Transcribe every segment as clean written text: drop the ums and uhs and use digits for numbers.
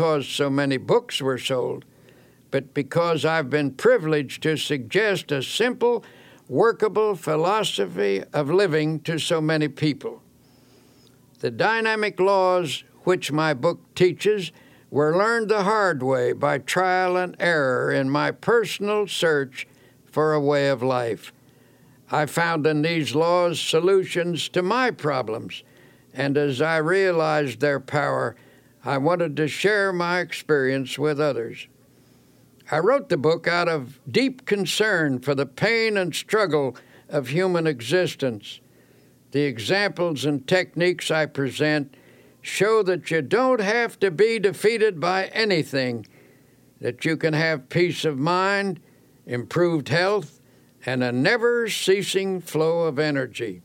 because so many books were sold, but because I've been privileged to suggest a simple, workable philosophy of living to so many people. The dynamic laws which my book teaches were learned the hard way by trial and error in my personal search for a way of life. I found in these laws solutions to my problems, and as I realized their power, I wanted to share my experience with others. I wrote the book out of deep concern for the pain and struggle of human existence. The examples and techniques I present show that you don't have to be defeated by anything, that you can have peace of mind, improved health, and a never-ceasing flow of energy.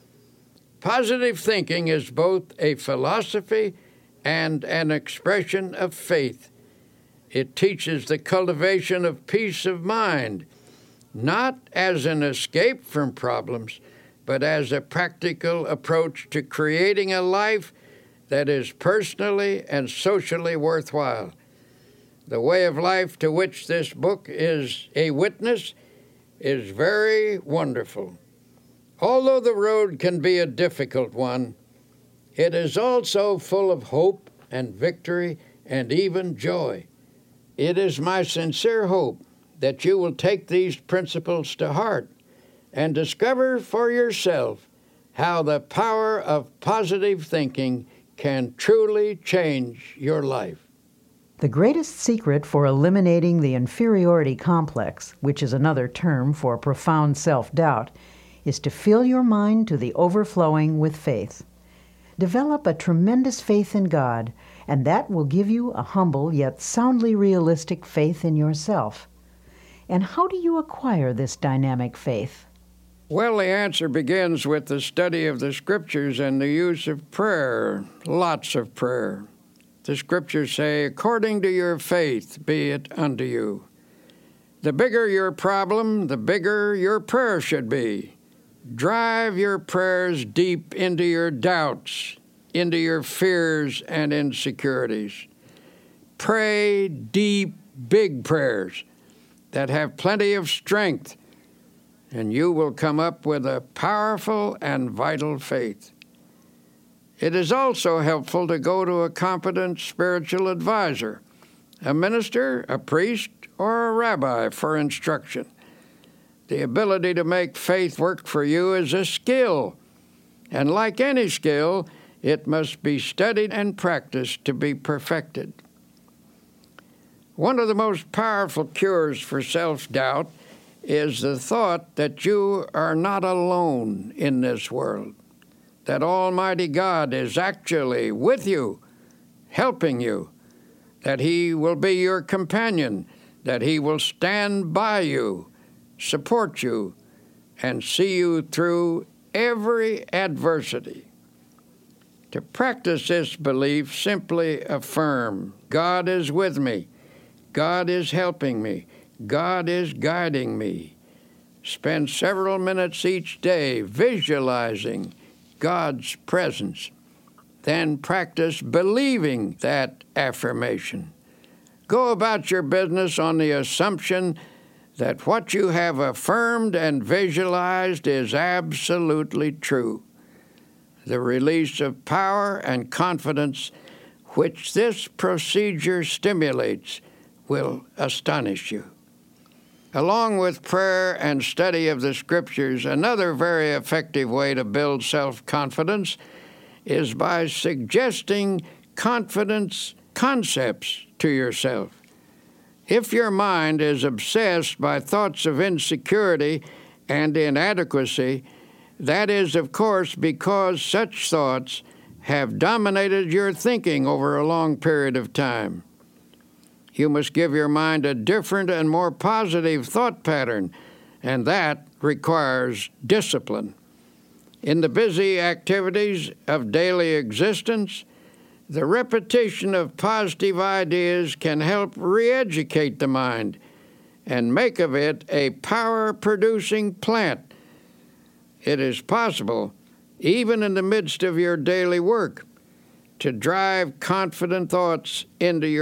Positive thinking is both a philosophy and an expression of faith. It teaches the cultivation of peace of mind, not as an escape from problems, but as a practical approach to creating a life that is personally and socially worthwhile. The way of life to which this book is a witness is very wonderful. Although the road can be a difficult one, it is also full of hope and victory and even joy. It is my sincere hope that you will take these principles to heart and discover for yourself how the power of positive thinking can truly change your life. The greatest secret for eliminating the inferiority complex, which is another term for profound self-doubt, is to fill your mind to the overflowing with faith. Develop a tremendous faith in God, and that will give you a humble yet soundly realistic faith in yourself. And how do you acquire this dynamic faith? Well, the answer begins with the study of the Scriptures and the use of prayer, lots of prayer. The Scriptures say, according to your faith be it unto you. The bigger your problem, the bigger your prayer should be. Drive your prayers deep into your doubts, into your fears and insecurities. Pray deep, big prayers that have plenty of strength, and you will come up with a powerful and vital faith. It is also helpful to go to a competent spiritual advisor, a minister, a priest, or a rabbi for instruction. The ability to make faith work for you is a skill, and like any skill, it must be studied and practiced to be perfected. One of the most powerful cures for self-doubt is the thought that you are not alone in this world, that Almighty God is actually with you, helping you, that He will be your companion, that He will stand by you, support you, and see you through every adversity. To practice this belief, simply affirm, God is with me, God is helping me, God is guiding me. Spend several minutes each day visualizing God's presence. Then practice believing that affirmation. Go about your business on the assumption that what you have affirmed and visualized is absolutely true. The release of power and confidence which this procedure stimulates will astonish you. Along with prayer and study of the Scriptures, another very effective way to build self-confidence is by suggesting confidence concepts to yourself. If your mind is obsessed by thoughts of insecurity and inadequacy, that is, of course, because such thoughts have dominated your thinking over a long period of time. You must give your mind a different and more positive thought pattern, and that requires discipline. In the busy activities of daily existence, the repetition of positive ideas can help re-educate the mind and make of it a power-producing plant. It is possible, even in the midst of your daily work, to drive confident thoughts into your